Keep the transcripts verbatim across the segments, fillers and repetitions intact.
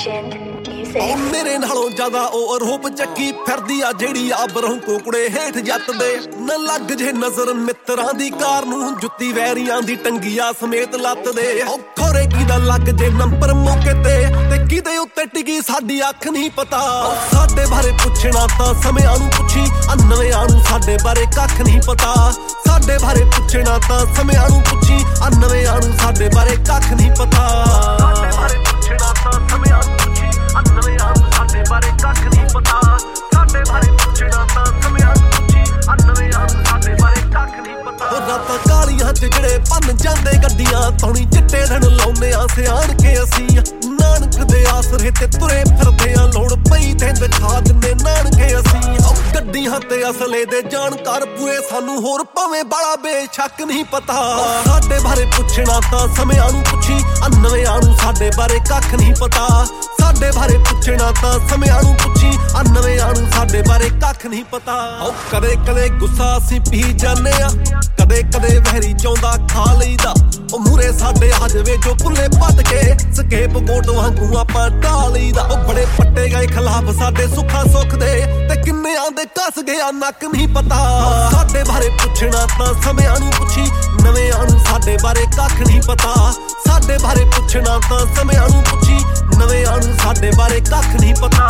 Legend Music ਮੇਰੇ ਨਾਲੋਂ ਜ਼ਿਆਦਾ ਉਹ ਰੂਪ ਚੱਕੀ ਫਿਰਦੀ ਆ ਜਿਹੜੀ ਆ ਬਰੋਂ ਕੋਕੜੇ ਹੇਠ ਜੱਟ ਦੇ ਨਾ ਲੱਗ ਜੇ ਨਜ਼ਰ ਮਿੱਤਰਾਂ ਦੀ ਕਾਰ ਨੂੰ ਜੁੱਤੀ ਵੈਰੀਆਂ ਦੀ ਟੰਗੀਆਂ ਸਮੇਤ ਲੱਤ ਦੇ ਉਹ ਖੋਰੇ ਕੀ ਦਾ ਲੱਗ ਜੇ ਨੰਬਰ ਮੌਕੇ ਤੇ ਤੇ ਕਿਦੇ ਉੱਤੇ ਟਿਕੀ ਸਾਡੀ ਅੱਖ ਨਹੀਂ ਪਤਾ ਸਾਡੇ ਬਾਰੇ ਪੁੱਛਣਾ ਤਾਂ ਸਮਿਆਂ ਨੂੰ ਪੁੱਛੀ ਆ ਨਵਿਆਂ ਨੂੰ ਸਾਡੇ ਬਾਰੇ ਕੱਖ ਨਹੀਂ ਪਤਾ ਸਾਡੇ ਬਾਰੇ ਪੁੱਛਣਾ ਤਾਂ ਸਮਿਆਂ ਨੂੰ ਪੁੱਛੀ ਆ ਨਵਿਆਂ ਨੂੰ ਸਾਡੇ ਬਾਰੇ ਕੱਖ ਨਹੀਂ ਪਤਾ ਸਾਡੇ ਬਾਰੇ ਪੁੱਛਣਾ ਤਾਂ ਸਮਿਆਂ ਨੂੰ ਪੁੱਛੀ ਆ ਨਵਿਆਂ ਨੂੰ ਸਾਡੇ ਬਾਰੇ ਕੱਖ ਨਹੀਂ ਪਤਾ ਸਾਡੇ ਬਾਰੇ ਪੁੱਛਣਾ ਤਾਂ ਸਮਿਆਂ ਨੂੰ ਪੁੱਛੀ ਆ ਨਵਿਆਂ ਨੂੰ ਸਾਡੇ ਬਾਰੇ ਕੱਖ ਨਹੀਂ ਪਤਾ ਉਹ ਰਾਤਾਂ ਕਾਲੀਆਂ ਚ ਜਿਹੜੇ ਭੰਨ ਜਾਂਦੇ ਗੱਡੀਆਂ ਤੌਣੀ ਚਿੱਟੇ ਦਿਨ ਲਾਉਂਦੇ ਆ ਸਿਆਣ ਕੇ ਅਸੀਂ ਨਾਨਕ ਦੇ ਆਸਰੇ ਤੇ ਤੁਰੇ ਫਿਰਦੇ ਆ ਲੋੜ ਪਈ ਤੇ ਦਿਖਾ ਦਿੰਦੇ ਨਾਨਕੇ ਅਸੀਂ ਉਹ ਗੱਡੀਆਂ ਤੇ ਅਸਲੇ ਦੇ ਜਾਣਕਾਰ ਪੂਰੇ ਸਾਨੂੰ ਹੋਰ ਭਾਵੇਂ ਬੜਾ ਬੇਸ਼ੱਕ ਨਹੀਂ ਪਤਾ ਸਾਡੇ ਬਾਰੇ ਪੁੱਛਣਾ ਤਾਂ ਸਮਿਆਂ ਨੂੰ ਪੁੱਛੀ ਆ ਨਵਿਆਂ ਨੂੰ ਸਾਡੇ ਬਾਰੇ ਕੱਖ ਨਹੀਂ ਪਤਾ ਸਾਡੇ ਬਾਰੇ ਪੁੱਛਣਾ ਤਾਂ ਸਮਿਆਂ ਨੂੰ ਪੁੱਛੀ ਆ ਨਵਿਆਂ ਨੂੰ ਸਾਡੇ ਬਾਰੇ ਕੱਖ ਨਹੀਂ ਪਤਾ ਉਹ ਕਦੇ ਕਦੇ ਗੁੱਸਾ ਅਸੀਂ ਪੀ ਜਾਂਦੇ ਆ ਕਦੇ ਕਦੇ ਵਹਿਰੀ ਚਾਹੁੰਦਾ ਖਾ ਲਈਦਾ ਉਹ ਮੂਰੇ ਸਾਡੇ ਆ ਜਾਵੇ ਜੋ ਭੁੱਲੇ ਪੱਟ ਕੇ ਸਕੇਪ ਕੋਟ ਵਾਂਗੂ ਆਪਾਂ ਢਾ ਲਈਦਾ ਉਹ ਬੜੇ ਪੱਟੇ ਗਏ ਖਿਲਾਫ ਸਾਡੇ ਸੁੱਖਾਂ ਸੁੱਖ ਦੇ ਤੇ ਕਿੰਨਿਆਂ ਦੇ ਕੱਸ ਗਿਆ ਨੱਕ ਨਹੀਂ ਪਤਾ ਸਾਡੇ ਬਾਰੇ ਪੁੱਛਣਾ ਤਾਂ ਸਮਿਆਂ ਨੂੰ ਪੁੱਛੀ ਨਵਿਆਂ ਨੂੰ ਸਾਡੇ ਬਾਰੇ ਕੱਖ ਨਹੀਂ ਪਤਾ ਸਾਡੇ ਬਾਰੇ ਪੁੱਛਣਾ ਤਾਂ ਸਮਿਆਂ ਨੂੰ ਪੁੱਛੀ ਨਵਿਆਂ ਨੂੰ ਸਾਡੇ ਬਾਰੇ ਕੱਖ ਨਹੀਂ ਪਤਾ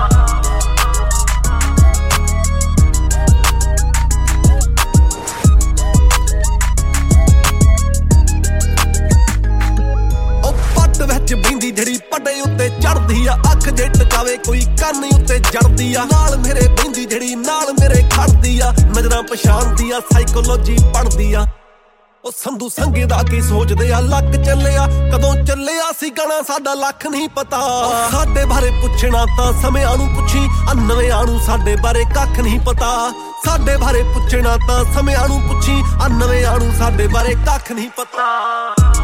ਵਿੱਚ ਬੈਂਦੀ ਜਿਹੜੀ ਪੱਡੇ ਉੱਤੇ ਚੜਦੀ ਆ ਅੱਖ ਜੇ ਟਕਾਵੇ ਕੋਈ ਕੰਨ ਉੱਤੇ ਜੜਦੀ ਆ ਨਾਲ ਮੇਰੇ ਬੈਂਦੀ ਜਿਹੜੀ ਨਾਲ ਮੇਰੇ ਖੜਦੀ ਆ ਨਜ਼ਰਾਂ ਪਛਾਣਦੀ ਆ ਸਾਈਕੋਲੋਜੀ ਪੜਦੀ ਆ ਉਹ ਸੰਧੂ ਸੰਗੇ ਦਾ ਕੀ ਸੋਚਦੇ ਆ ਲੱਕ ਚੱਲਿਆ ਕਦੋਂ ਚੱਲਿਆ ਸੀ ਗਾਣਾ ਸਾਡਾ ਲੱਖ ਨਹੀਂ ਪਤਾ ਸਾਡੇ ਬਾਰੇ ਪੁੱਛਣਾ ਤਾਂ ਸਮਿਆਂ ਨੂੰ ਪੁੱਛੀ ਆ ਨਵਿਆਂ ਨੂੰ ਸਾਡੇ ਬਾਰੇ ਕੱਖ ਨਹੀਂ ਪਤਾ ਸਾਡੇ ਬਾਰੇ ਪੁੱਛਣਾ ਤਾਂ ਸਮਿਆਂ ਨੂੰ ਪੁੱਛੀ ਆ ਨਵਿਆਂ ਨੂੰ ਸਾਡੇ ਬਾਰੇ ਕੱਖ ਨਹੀਂ ਪਤਾ